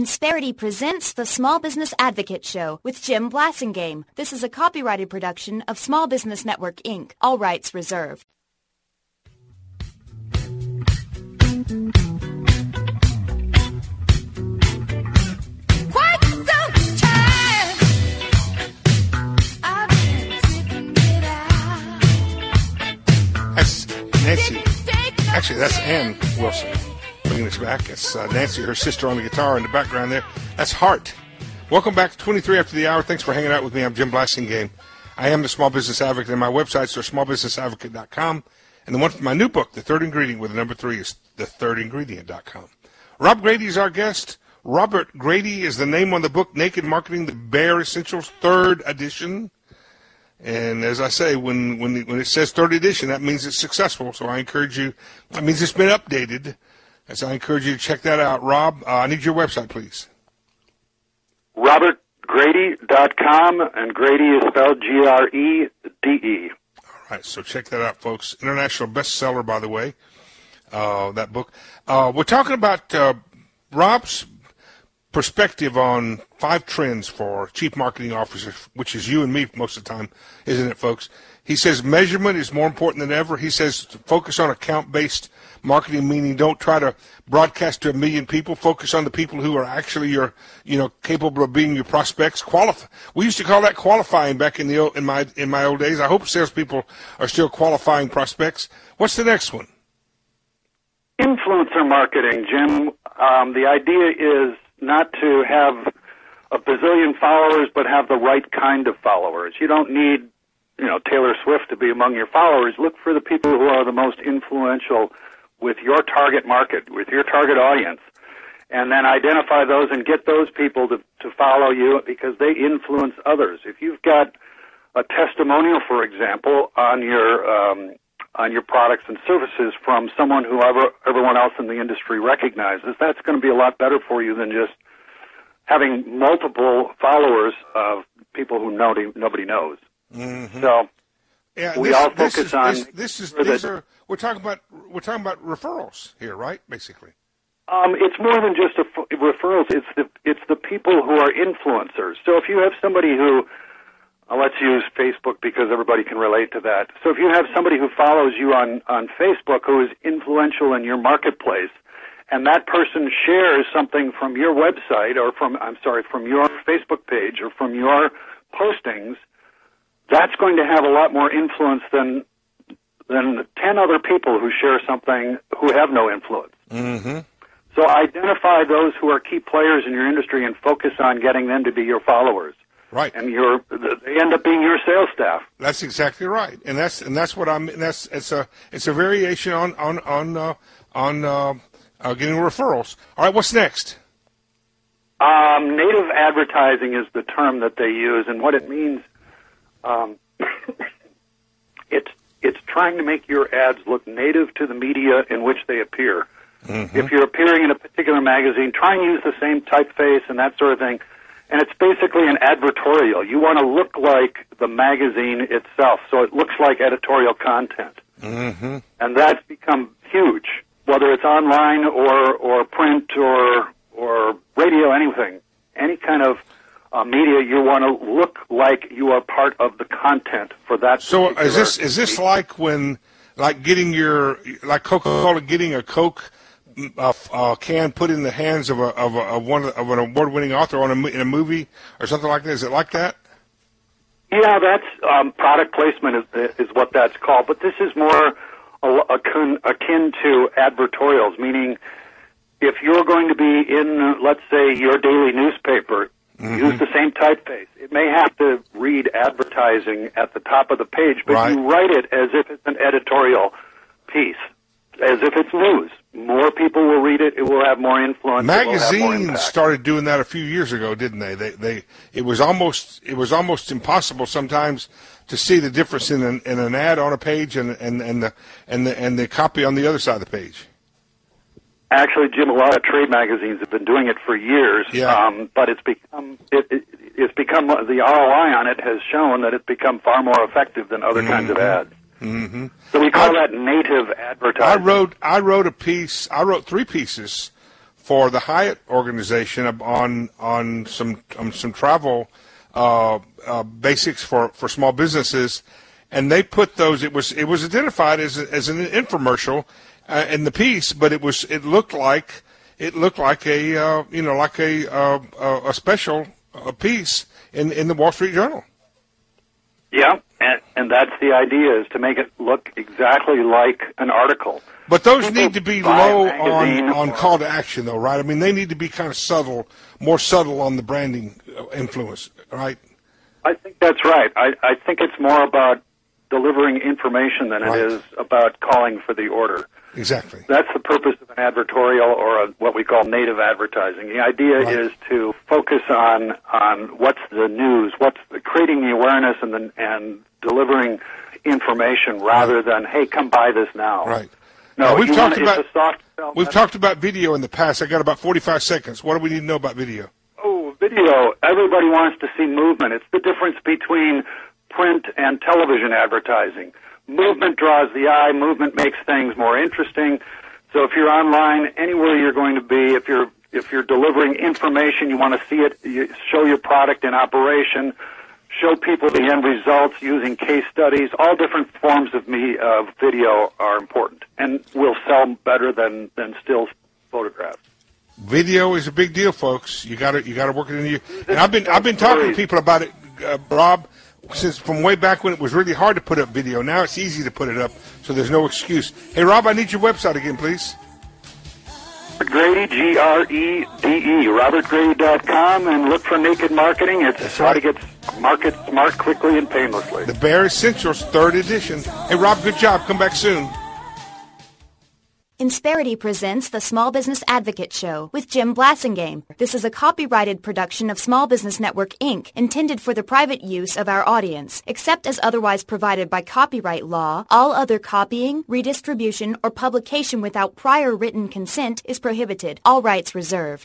Insperity presents the Small Business Advocate Show with Jim Blasingame. This is a copyrighted production of Small Business Network, Inc., all rights reserved. That's Nancy. Actually, that's Ann Wilson. Bringing us back. It's Nancy, her sister on the guitar in the background there. That's Heart. Welcome back to 23 after the hour. Thanks for hanging out with me. I'm Jim Blasingame. I am the Small Business Advocate, and my websites are smallbusinessadvocate.com. And the one from my new book, The Third Ingredient, with the number 3 is thethirdingredient.com. Rob Grady is our guest. Robert Grady is the name on the book, Naked Marketing, the Bare Essentials, 3rd edition. And as I say, when it says 3rd edition, that means it's successful. So I encourage you, that means it's been updated. So I encourage you to check that out. Rob, I need your website, please. RobertGrady.com, and Grady is spelled G-R-E-D-E. All right, so check that out, folks. International bestseller, by the way, that book. We're talking about Rob's perspective on 5 trends for chief marketing officers, which is you and me most of the time, isn't it, folks? He says measurement is more important than ever. He says focus on account-based marketing, meaning don't try to broadcast to 1 million people. Focus on the people who are actually your, capable of being your prospects. We used to call that qualifying back in my old days. I hope salespeople are still qualifying prospects. What's the next one? Influencer marketing, Jim. The idea is not to have a bazillion followers, but have the right kind of followers. You don't need, Taylor Swift to be among your followers. Look for the people who are the most influential with your target market, with your target audience, and then identify those and get those people to follow you because they influence others. If you've got a testimonial, for example, on your products and services from someone who everyone else in the industry recognizes, that's going to be a lot better for you than just having multiple followers of people who nobody knows. Mm-hmm. So yeah, we're talking about referrals here, right? Basically, it's more than just referrals. It's the people who are influencers. So if you have somebody who let's use Facebook because everybody can relate to that. So if you have somebody who follows you on Facebook who is influential in your marketplace, and that person shares something from your website or from your Facebook page or from your postings, that's going to have a lot more influence than 10 other people who share something who have no influence. Mm-hmm. So identify those who are key players in your industry and focus on getting them to be your followers. Right, and they end up being your sales staff. That's exactly right, and that's what I'm. It's a variation on getting referrals. All right, what's next? Native advertising is the term that they use, and what it means, it's trying to make your ads look native to the media in which they appear. Mm-hmm. If you're appearing in a particular magazine, try and use the same typeface and that sort of thing. And it's basically an advertorial. You want to look like the magazine itself, so it looks like editorial content. Mm-hmm. And that's become huge, whether it's online or print or radio, anything. Any kind of media, you want to look like you are part of the content for that. So is this like getting Coca-Cola getting a Coke can put in the hands of an award-winning author in a movie or something like that? Is it like that? Yeah, that's product placement is what that's called. But this is more akin to advertorials, meaning if you're going to be in, let's say, your daily newspaper, mm-hmm. use the same typeface. It may have to read advertising at the top of the page, but right. You write it as if it's an editorial piece, as if it's news. More people will read it. It will have more influence. Magazines started doing that a few years ago, didn't they? It was almost impossible sometimes to see the difference in an ad on a page and the copy on the other side of the page. Actually, Jim, a lot of trade magazines have been doing it for years. Yeah. But it's become the ROI on it has shown that it's become far more effective than other kinds of ads. Mm-hmm. So we call that native advertising. I wrote 3 pieces for the Hyatt organization on some travel basics for small businesses, and they put those. It was identified as an infomercial in the piece, but it looked like a special piece in the Wall Street Journal. Yeah, and that's the idea, is to make it look exactly like an article. But those need to be low on call to action, though, right? I mean, they need to be kind of subtle, more subtle on the branding influence, right? I think that's right. I think it's more about delivering information than it is about calling for the order. Exactly. That's the purpose of an advertorial, or what we call native advertising. The idea is to focus on what's the news, creating the awareness and delivering information rather than, hey, come buy this now. Right. No, we've talked about video in the past. I got about 45 seconds. What do we need to know about video? Oh, video. Everybody wants to see movement. It's the difference between print and television advertising. Movement draws the eye. Movement makes things more interesting. So if you're online, anywhere you're going to be, if you're delivering information, you want to see it, you show your product in operation, show people the end results using case studies. All different forms of video are important and will sell better than still photographs. Video is a big deal, folks. You got to work it into you. And I've been talking to people about it, Rob, since from way back when it was really hard to put up video. Now it's easy to put it up, so there's no excuse. Hey, Rob, I need your website again, please. Grady, Grede, robertgrady.com, and look for Naked Marketing. It's how to get market smart quickly and painlessly. The Bear Essentials, 3rd edition. Hey, Rob, good job. Come back soon. Insperity presents the Small Business Advocate Show with Jim Blasingame. This is a copyrighted production of Small Business Network, Inc., intended for the private use of our audience. Except as otherwise provided by copyright law, all other copying, redistribution, or publication without prior written consent is prohibited. All rights reserved.